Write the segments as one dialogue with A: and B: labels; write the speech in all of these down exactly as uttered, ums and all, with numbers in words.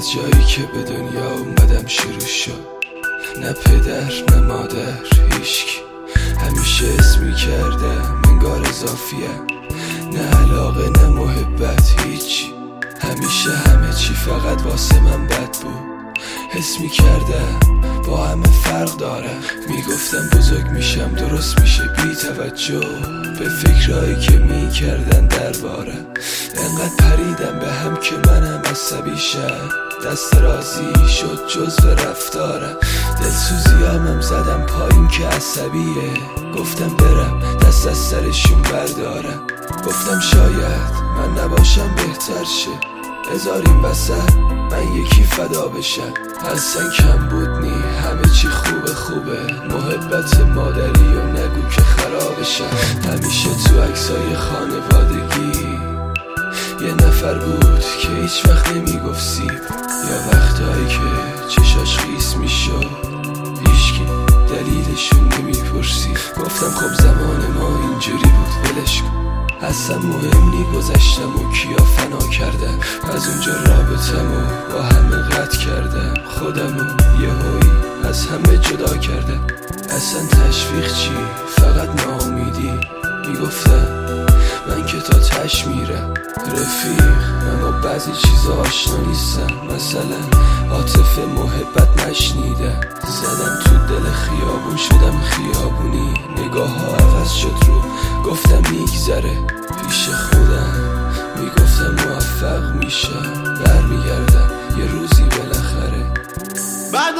A: از جایی که به دنیا اومدم شروع شد، نه پدر نه مادر هیچکی، همیشه اسمی کردم انگار اضافیم، نه علاقه نه محبت هیچی، همیشه همه چی فقط واسه من بد بود. حس می کردم با همه فرق دارم، میگفتم بزرگ میشم درست میشه، بی توجه به فکرهایی که میکردن دربارم. انقدر پریدم به هم که منم عصبی شم، دست رازی شد جزو رفتارم. دلسوزیامم زدم پایین که عصبیه، گفتم برم دست از سرشون بردارم. گفتم شاید من نباشم بهتر شه، هزار این وسط من یکی فدا بشم. اصلا کم بود نی، همه چی خوبه خوبه، محبت مادری و نگو که خرابشم. همیشه تو عکسای خانوادگی یه نفر بود که هیچ وقت نمیگفت سیب، یا وقتایی که چشاش خیس میشد هیچکی دلیلشون نمیپرسید. گفتم خب زمان ما اینجوری بود ولش کن، اصلا مهم نی گذشتم و کیا فنا کردم. از اونجا رابطمو با همه قطع کردم، خودمو یهویی از همه جدا کردم. اصلا تشویق چی، فقط ناامیدی. میگفتم من که تا تش میرم رفیق، من با بعضی چیزا آشنا نیستم، مثلا عاطفه محبت نشنیدم. زدم تو دل خیابون شدم خیابونی، نگاه ها عوض شد رو، گفتم میگذره پیش خودم، میگفتم موفق میشم برمیگردم یه روزی بالاخره.
B: بد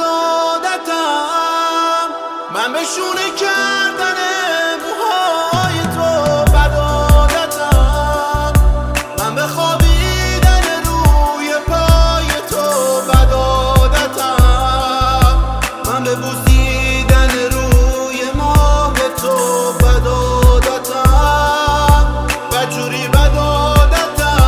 B: عادتم من بشونه کردن موهای تو، بد عادتم من بخوابیدن روی پای تو، بد عادتم من ببوسیدن روی ماه تو، بد عادتم بدجوری بد عادتم.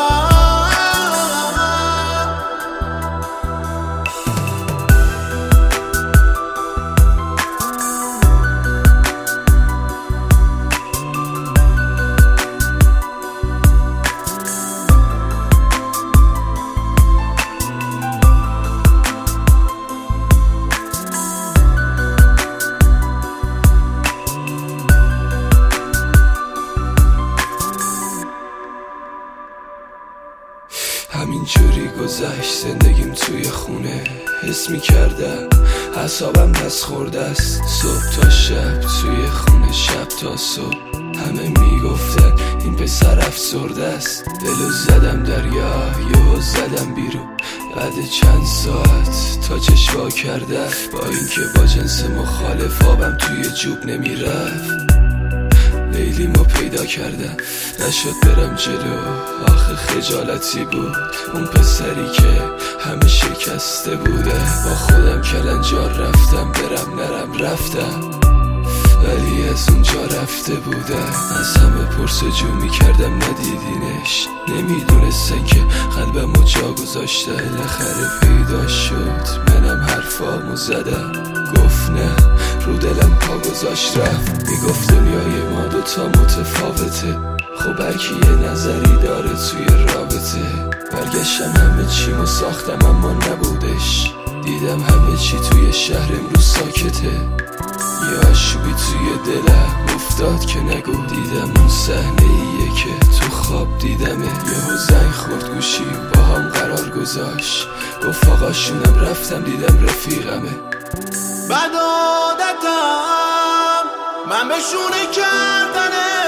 A: همینجوری گذشت زندگیم توی خونه، حس میکردم اعصابم دست خورده است. صبح تا شب توی خونه، شب تا صبح همه میگفتن این پسر افسرده است. دلو زدم دریا، یهو زدم بیرون، بعد چند ساعت تا چشوا کرده، با اینکه با جنس مخالف آبم توی جوب نمیرفت. لیلیمو پیدا کردم، نشد برم جلو، آخه خجالتی بود. اون پسری که همه شکسته بوده، با خودم کلنجار رفتم برم نرم رفتم، ولی از اونجا رفته بودم. از همه پرسجو میکردم ندیدینش، نمیدونستن که قلبمو جا گذاشته. بالاخره پیدا شد، منم حرفامو زدم، گفت نه رو دلم پا گذاشت رفت. میگفت دنیای ما دوتا متفاوته، خب هرکی یه نظری داره توی رابطه. برگشتم همه چیمو ساختم اما نبودش، دیدم همه چی توی شهر امروز ساکته. یه آشوبی توی دلم افتاد که نگو، دیدم اون صحنه ایه که تو خواب دیدمه. یهو زنگ خورد گوشیم با هم قرار گذاشت، گفت آقاشونم رفتم دیدم رفیقمه.
B: بد عادتم من بشونه کردن